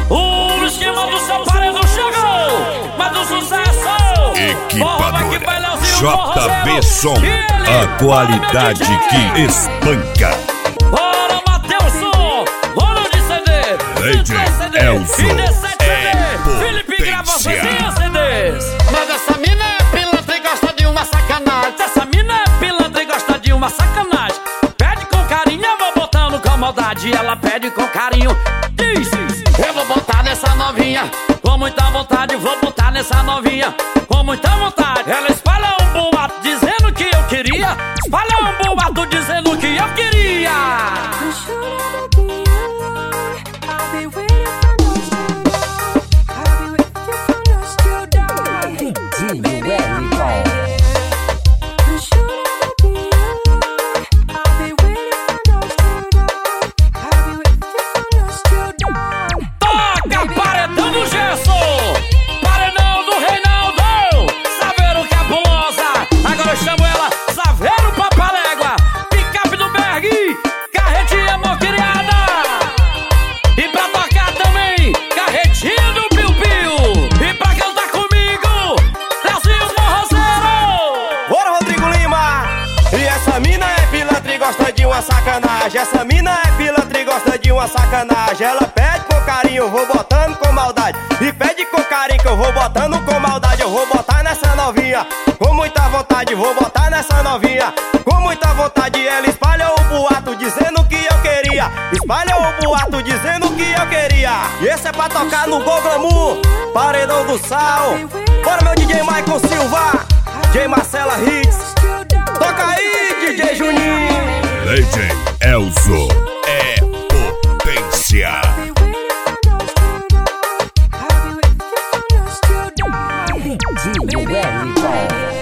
O esquema do seu paredão chegou, mas o sucesso Equipadora JB Som, a qualidade que espanca. Bora, Matheuson, bora de CD, DJ Elzo, Felipe grava potência. CDs. Mas essa mina é pilantra e gosta de uma sacanagem. Essa mina é pilantra e gosta de uma sacanagem. Pede com carinho, eu vou botando com maldade. Ela pede com carinho, diz: eu vou botar nessa novinha com muita vontade. Vou botar nessa novinha com muita vontade. Ela espalha um boato dizendo que eu queria. Espalha um boato dizendo que eu queria. Toca paredão do Gesso, paredão do Reinaldo, Saveiro Cabulosa. Agora eu chamo ela Saveiro Papalégua, picape do Berg, carretinha mocriada. E pra tocar também, carretinha do Piu Piu. E pra cantar comigo, Brasil Forrozeiro. Bora, Rodrigo Lima! E essa mina é pilantra e gosta de uma sacanagem. Essa mina é pilantra e gosta de uma sacanagem. Ela pede com carinho, eu vou botando com maldade. E pede com carinho que eu vou botando com maldade. Eu vou botar nessa novinha com muita vontade. Vou botar nessa novinha com muita vontade. Ela espalha o boato dizendo que eu queria. Espalha o boato dizendo que eu queria. E esse é pra tocar no Gol Glamour, Paredão do Sal. Bora, meu DJ Maicon Silva, DJ Marcela Hits. Toca aí, DJ Juninho. DJ Elzo é potência. DJ Elzo.